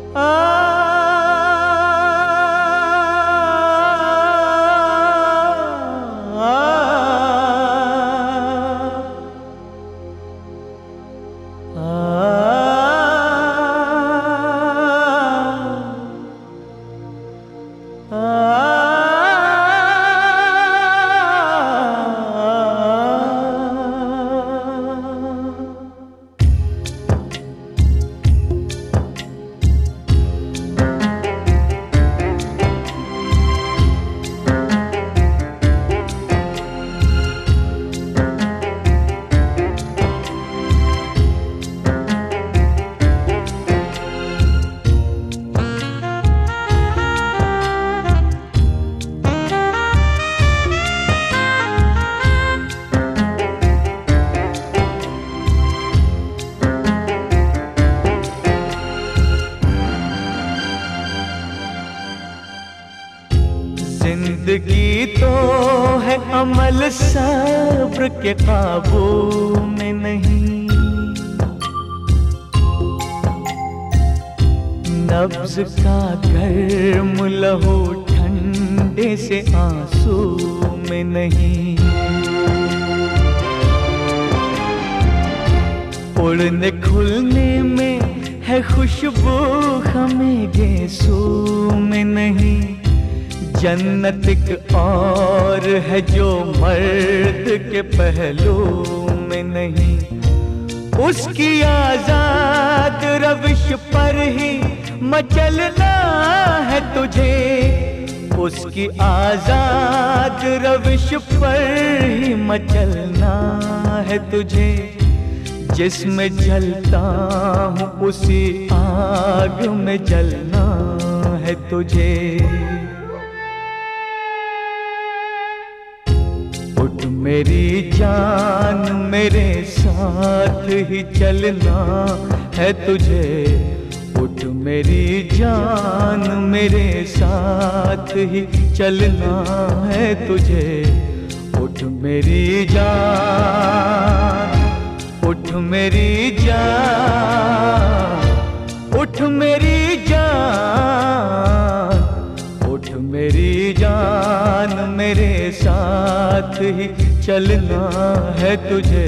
जिंदगी तो है अमल सब्र के काबू में नहीं, नब्ज का गर्म लहू ठंडे से आंसू में नहीं, उड़ने खुलने में है खुशबू हमें गेसू में नहीं, जन्नत एक और है जो मर्द के पहलू में नहीं, उसकी आजाद रविश पर ही मचलना है तुझे, उसकी आजाद रविश पर ही मचलना है तुझे, जिसमें जलता हूँ उसी आग में जलना है तुझे। उठ मेरी जान मेरे साथ ही चलना है तुझे, उठ मेरी जान मेरे साथ ही चलना है तुझे, उठ मेरी जान, उठ मेरी जान, उठ मेरी जान, उठ मेरी जान मेरे साथ ही चलना है तुझे।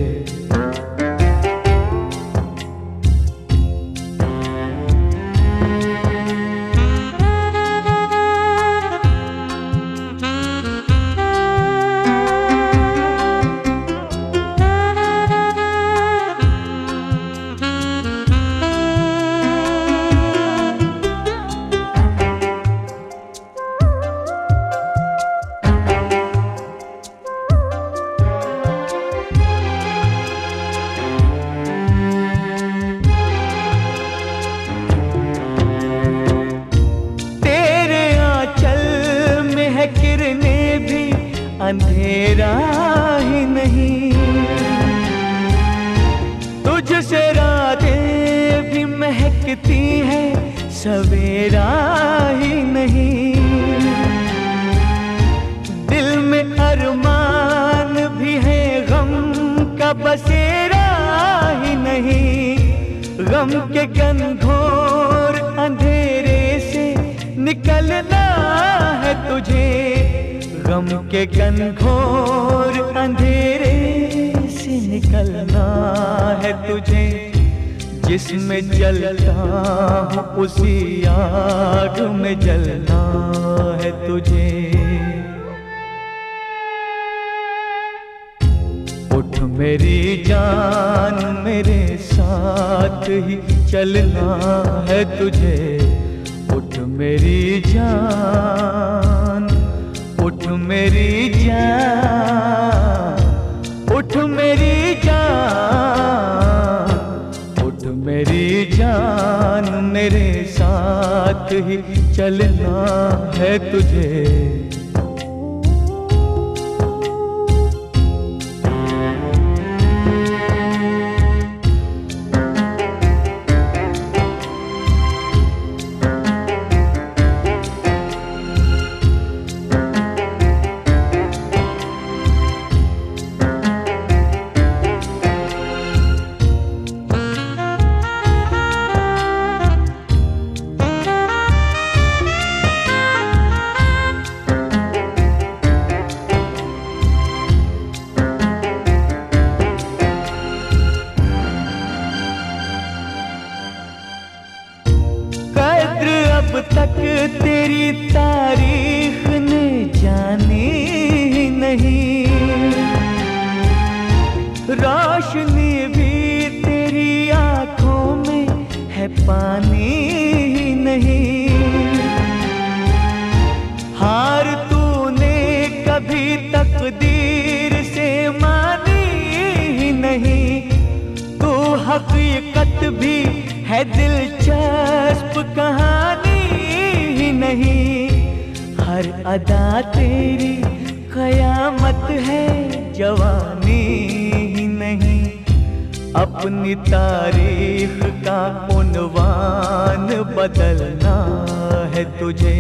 अंधेरा ही नहीं, तुझसे रातें भी महकती हैं, सवेरा ही नहीं, दिल में अरमान भी है, गम का बसेरा ही नहीं, गम के घनघोर अंधेरे से निकलना है तुझे, गम के घनघोर अंधेरे से निकलना है तुझे, जिसमें जलता हूँ उसी आग में जलना है तुझे। उठ मेरी जान मेरे साथ ही चलना है तुझे, उठ मेरी जान, उठ मेरी जान, उठ मेरी जान, उठ मेरी जान मेरे साथ ही चलना है तुझे। तक तेरी तारीख ने जानी ही नहीं, रोशनी भी तेरी आंखों में है पानी ही नहीं। हार तूने कभी तकदीर से मानी ही नहीं, तू हकीकत भी है दिलचस्प कहानी ही नहीं। हर अदा तेरी कयामत है जवानी ही नहीं, अपनी तारीख का उन्वान बदलना है तुझे।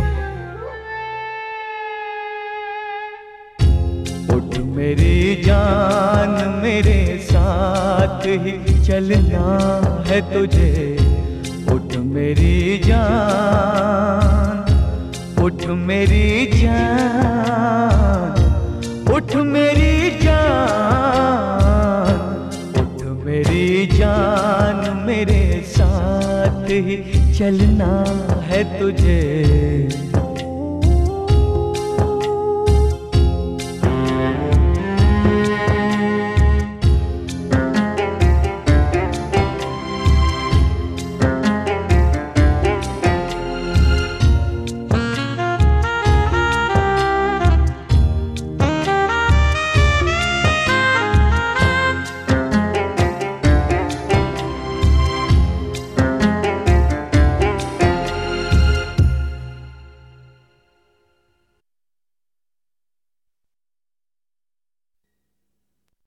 उठ मेरी जान मेरे साथ ही चलना है तुझे, उठ मेरी जान, उठ मेरी जान, उठ मेरी जान, उठ मेरी जान मेरे साथ ही चलना है तुझे।